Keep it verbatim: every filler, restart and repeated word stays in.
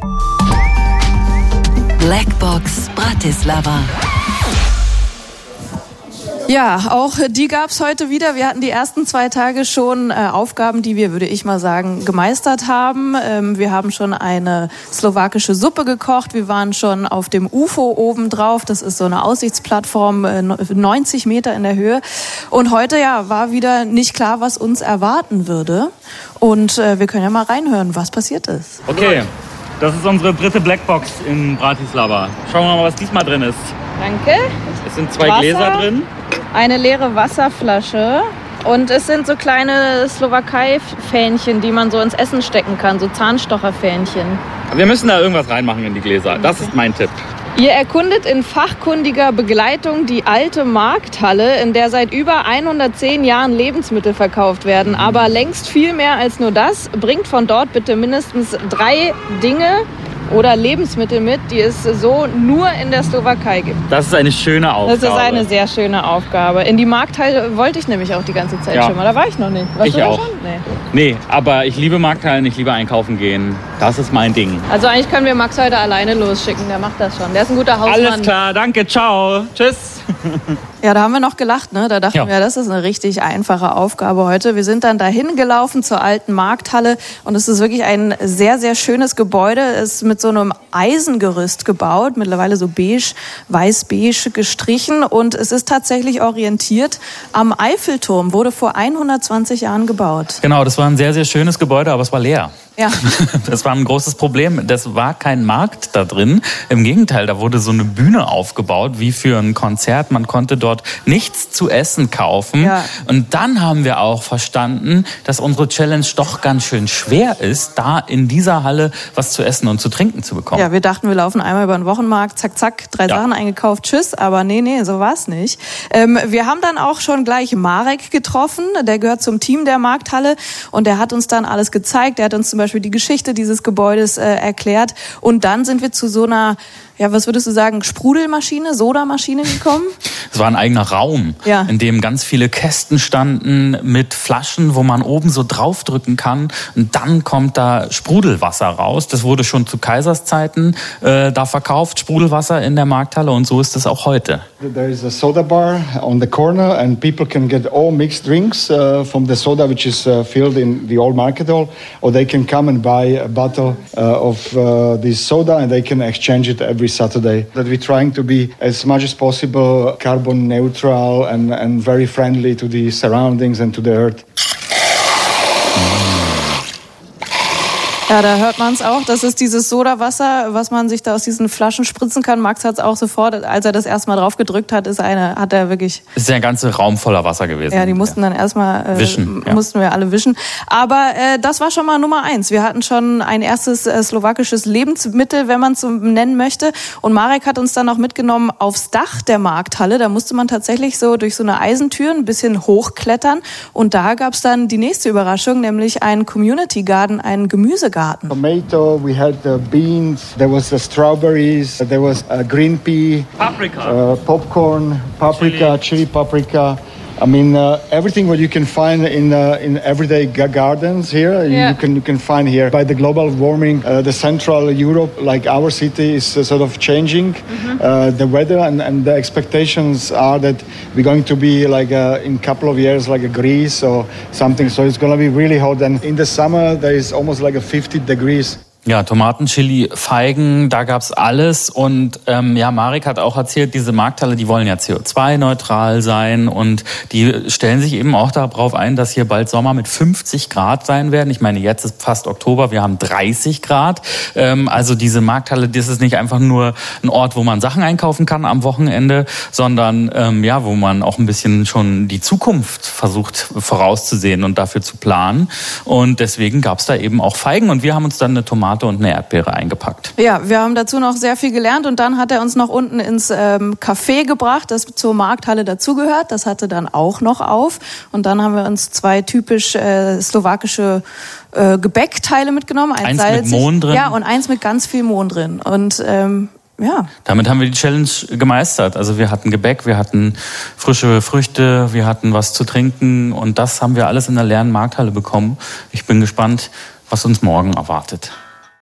Blackbox Bratislava. Ja, auch die gab's heute wieder. Wir hatten die ersten zwei Tage schon äh, Aufgaben, die wir, würde ich mal sagen, gemeistert haben. Ähm, wir haben schon eine slowakische Suppe gekocht. Wir waren schon auf dem U F O oben drauf. Das ist so eine Aussichtsplattform, äh, neunzig Meter in der Höhe. Und heute ja war wieder nicht klar, was uns erwarten würde. Und äh, wir können ja mal reinhören, was passiert ist. Okay, das ist unsere dritte Blackbox in Bratislava. Schauen wir mal, was diesmal drin ist. Danke. Es sind zwei Wasser, Gläser drin. Eine leere Wasserflasche und es sind so kleine Slowakei-Fähnchen, die man so ins Essen stecken kann, so Zahnstocherfähnchen. Wir müssen da irgendwas reinmachen in die Gläser. Das ist mein Tipp. Ihr erkundet in fachkundiger Begleitung die alte Markthalle, in der seit über hundertzehn Jahren Lebensmittel verkauft werden. Aber längst viel mehr als nur das. Bringt von dort bitte mindestens drei Dinge oder Lebensmittel mit, die es so nur in der Slowakei gibt. Das ist eine schöne Aufgabe. Das ist eine sehr schöne Aufgabe. In die Markthalle wollte ich nämlich auch die ganze Zeit ja. schon mal. Da war ich noch nicht. Warst ich du da auch. Schon? Nee. nee, aber ich liebe Markthallen, ich liebe einkaufen gehen. Das ist mein Ding. Also eigentlich können wir Max heute alleine losschicken. Der macht das schon. Der ist ein guter Hausmann. Alles klar, danke, ciao. Tschüss. Ja, da haben wir noch gelacht, ne? Da dachten ja. wir, das ist eine richtig einfache Aufgabe heute. Wir sind dann dahin gelaufen zur alten Markthalle und es ist wirklich ein sehr, sehr schönes Gebäude. Es ist mit so einem Eisengerüst gebaut, mittlerweile so beige, weiß-beige gestrichen und es ist tatsächlich orientiert am Eiffelturm, wurde vor hundertzwanzig Jahren gebaut. Genau, das war ein sehr, sehr schönes Gebäude, aber es war leer. Ja. Das war ein großes Problem. Das war kein Markt da drin. Im Gegenteil, da wurde so eine Bühne aufgebaut, wie für ein Konzert. Man konnte dort nichts zu essen kaufen. Ja. Und dann haben wir auch verstanden, dass unsere Challenge doch ganz schön schwer ist, da in dieser Halle was zu essen und zu trinken zu bekommen. Ja, wir dachten, wir laufen einmal über den Wochenmarkt, zack, zack, drei ja. Sachen eingekauft, tschüss. Aber nee, nee, so war's nicht. Ähm, wir haben dann auch schon gleich Marek getroffen. Der gehört zum Team der Markthalle und der hat uns dann alles gezeigt. Der hat uns zum Beispiel die Geschichte dieses Gebäudes äh, erklärt. Und dann sind wir zu so einer, ja, was würdest du sagen, Sprudelmaschine, Sodamaschine gekommen? Es war ein eigener Raum, ja. in dem ganz viele Kästen standen mit Flaschen, wo man oben so draufdrücken kann und dann kommt da Sprudelwasser raus. Das wurde schon zu Kaiserszeiten äh, da verkauft, Sprudelwasser in der Markthalle und so ist es auch heute. There is a soda bar on the corner and people can get all mixed drinks uh, from the soda which is uh, filled in the old market hall, or they can come and buy a bottle uh, of uh, this soda and they can exchange it every Saturday. That we're trying to be as much as possible carbon neutral and, and very friendly to the surroundings and to the earth. Ja, da hört man es auch. Das ist dieses Sodawasser, was man sich da aus diesen Flaschen spritzen kann. Max hat es auch sofort, als er das erstmal drauf gedrückt hat, ist eine, hat er wirklich... Ist der ganze Raum voller Wasser gewesen. Ja, die mussten dann erstmal äh, wischen, ja. mussten wir alle wischen. Aber äh, das war schon mal Nummer eins. Wir hatten schon ein erstes äh, slowakisches Lebensmittel, wenn man es so nennen möchte. Und Marek hat uns dann auch mitgenommen aufs Dach der Markthalle. Da musste man tatsächlich so durch so eine Eisentür ein bisschen hochklettern. Und da gab es dann die nächste Überraschung, nämlich einen Community Garden, einen Gemüsegarten. Tomato, we had the beans, there was the strawberries, there was a green pea, paprika, uh, popcorn, paprika, chili, chili paprika. I mean, uh, everything what you can find in uh, in everyday g- gardens here, yeah. you can you can find here. By the global warming, uh, the Central Europe, like our city, is uh, sort of changing. Mm-hmm. Uh, the weather and, and the expectations are that we're going to be like a, in a couple of years like a Greece or something. So it's going to be really hot. And in the summer, there is almost like a fifty degrees. Ja, Tomaten, Chili, Feigen, da gab's alles. Und ähm, ja, Marek hat auch erzählt, diese Markthalle, die wollen ja C O zwei neutral sein und die stellen sich eben auch darauf ein, dass hier bald Sommer mit fünfzig Grad sein werden. Ich meine, jetzt ist fast Oktober, wir haben dreißig Grad. Ähm, also diese Markthalle, das ist nicht einfach nur ein Ort, wo man Sachen einkaufen kann am Wochenende, sondern ähm, ja, wo man auch ein bisschen schon die Zukunft versucht vorauszusehen und dafür zu planen. Und deswegen gab's da eben auch Feigen und wir haben uns dann eine Tomate und eine Erdbeere eingepackt. Ja, wir haben dazu noch sehr viel gelernt und dann hat er uns noch unten ins ähm, Café gebracht, das zur Markthalle dazugehört. Das hatte dann auch noch auf und dann haben wir uns zwei typisch äh, slowakische äh, Gebäckteile mitgenommen. Eins, eins mit Mohn drin. Ja, und eins mit ganz viel Mohn drin und ähm, ja. Damit haben wir die Challenge gemeistert. Also wir hatten Gebäck, wir hatten frische Früchte, wir hatten was zu trinken und das haben wir alles in der leeren Markthalle bekommen. Ich bin gespannt, was uns morgen erwartet.